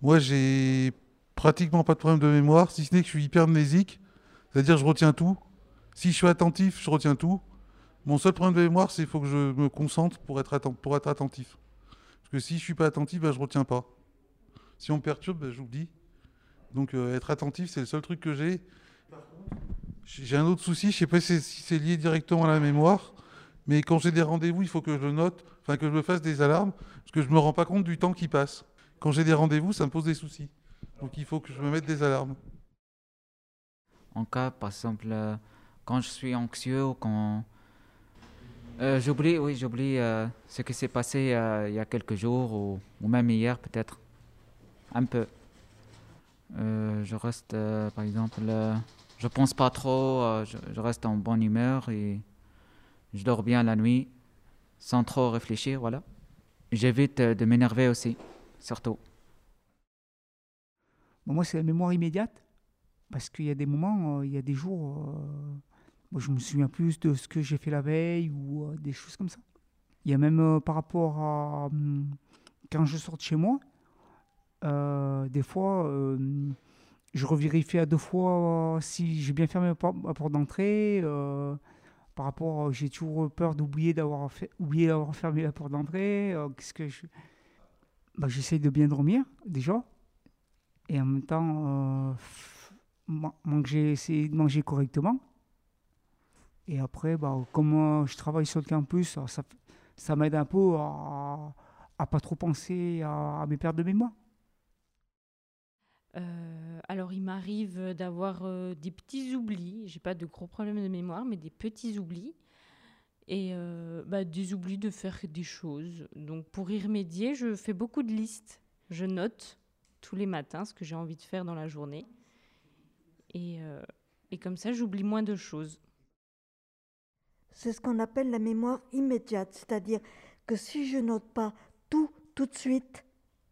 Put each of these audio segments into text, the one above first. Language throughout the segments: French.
Moi, j'ai pratiquement pas de problème de mémoire, si ce n'est que je suis hypermnésique, c'est-à-dire je retiens tout. Si je suis attentif, je retiens tout. Mon seul problème de mémoire, c'est qu'il faut que je me concentre pour être attentif. Parce que si je suis pas attentif, bah, je retiens pas. Si on me perturbe, bah, j'oublie. Donc être attentif, c'est le seul truc que j'ai. J'ai un autre souci, je sais pas si c'est lié directement à la mémoire, mais quand j'ai des rendez-vous, il faut que je le note, enfin que je me fasse des alarmes, parce que je me rends pas compte du temps qui passe. Quand j'ai des rendez-vous, ça me pose des soucis. Donc il faut que je me mette des alarmes. En cas, par exemple, quand je suis anxieux ou quand j'oublie, oui, j'oublie ce qui s'est passé il y a quelques jours ou même hier peut-être, un peu. Je reste, par exemple, je pense pas trop, je reste en bonne humeur et je dors bien la nuit sans trop réfléchir, voilà. J'évite de m'énerver aussi, surtout. Bon, moi, c'est la mémoire immédiate, parce qu'il y a des moments, il y a des jours, moi, je me souviens plus de ce que j'ai fait la veille ou des choses comme ça. Il y a même par rapport à quand je sors de chez moi, des fois, je revérifie à deux fois si j'ai bien fermé ma porte d'entrée. Par rapport, j'ai toujours peur d'oublier oublié d'avoir fermé la porte d'entrée. Qu'est-ce que je... Bah, j'essaye de bien dormir déjà, et en même temps, essayer de manger correctement. Et après, bah, comme je travaille sur le campus, ça m'aide un peu à pas trop penser à mes pertes de mémoire. Alors, il m'arrive d'avoir des petits oublis. J'ai pas de gros problèmes de mémoire, mais des petits oublis. Et des oublis de faire des choses. Donc, pour y remédier, je fais beaucoup de listes. Je note tous les matins ce que j'ai envie de faire dans la journée. Et, euh, et comme ça, j'oublie moins de choses. C'est ce qu'on appelle la mémoire immédiate, c'est-à-dire que si je note pas tout de suite,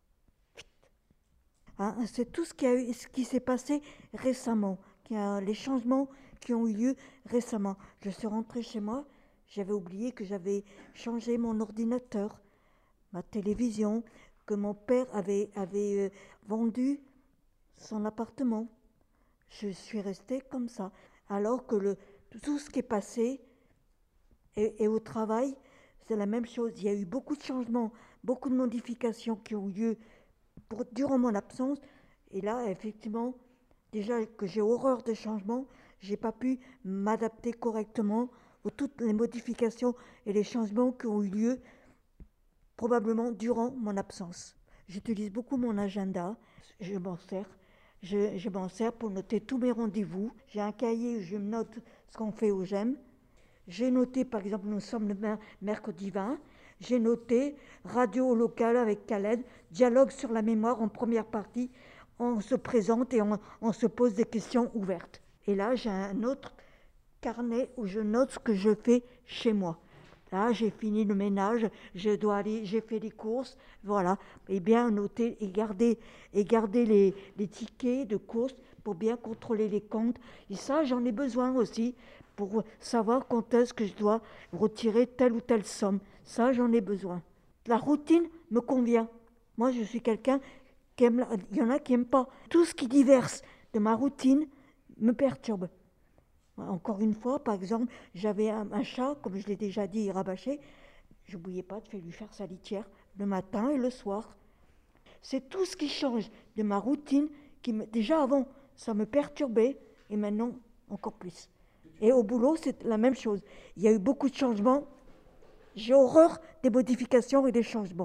hein, c'est tout ce qui s'est passé récemment, les changements qui ont eu lieu récemment. Je suis rentrée chez moi, j'avais oublié que j'avais changé mon ordinateur, ma télévision, que mon père avait vendu son appartement. Je suis restée comme ça, alors que tout ce qui est passé et au travail, c'est la même chose. Il y a eu beaucoup de changements, beaucoup de modifications qui ont eu lieu durant mon absence. Et là, effectivement, déjà que j'ai horreur des changements, j'ai pas pu m'adapter correctement aux toutes les modifications et les changements qui ont eu lieu probablement durant mon absence. J'utilise beaucoup mon agenda, je m'en sers. Je m'en sers pour noter tous mes rendez-vous. J'ai un cahier où je note ce qu'on fait au GEM. J'ai noté, par exemple, nous sommes le mercredi 20, j'ai noté radio locale avec Khaled, dialogue sur la mémoire en première partie, on se présente et on se pose des questions ouvertes. Et là, j'ai un autre carnet où je note ce que je fais chez moi. Là, j'ai fini le ménage, je dois aller, j'ai fait les courses, voilà. Et bien noter et garder les tickets de courses pour bien contrôler les comptes. Et ça, j'en ai besoin aussi pour savoir quand est-ce que je dois retirer telle ou telle somme. Ça, j'en ai besoin. La routine me convient. Moi, je suis quelqu'un qui aime, il y en a qui n'aiment pas. Tout ce qui diverse de ma routine me perturbe. Encore une fois, par exemple, j'avais un chat, comme je l'ai déjà dit, rabâché. Je n'oubliais pas de lui faire sa litière le matin et le soir. C'est tout ce qui change de ma routine qui, déjà avant, ça me perturbait et maintenant, encore plus. Et au boulot, c'est la même chose. Il y a eu beaucoup de changements. J'ai horreur des modifications et des changements.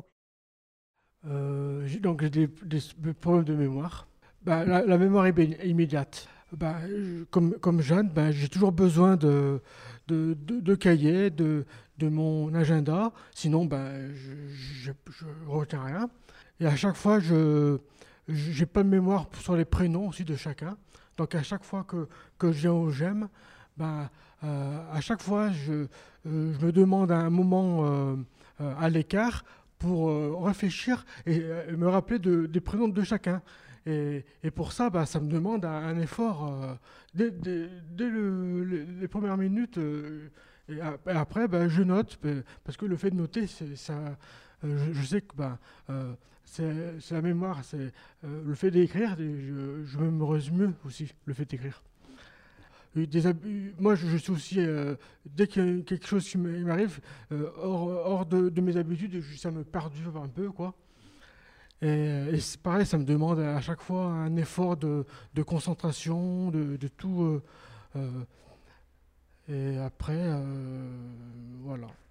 J'ai des problèmes de mémoire. Bah, la mémoire immédiate. Bah, comme Jeanne, bah, j'ai toujours besoin de cahiers, de mon agenda. Sinon, bah, je ne retiens rien. Et à chaque fois, je n'ai pas de mémoire sur les prénoms aussi de chacun. Donc à chaque fois que je viens au GEM, bah, à chaque fois, je me demande un moment à l'écart pour réfléchir et me rappeler des prénoms de chacun. Et pour ça, bah, ça me demande un effort dès les premières minutes. Et après, bah, je note, parce que le fait de noter, ça, je sais que bah, c'est la mémoire, c'est le fait d'écrire, je me mémorise mieux aussi, le fait d'écrire. Moi, je suis aussi, dès qu'il y a quelque chose qui m'arrive, hors de mes habitudes, ça me perdure un peu, quoi. Et c'est pareil, ça me demande à chaque fois un effort de concentration, de tout. Et après, voilà.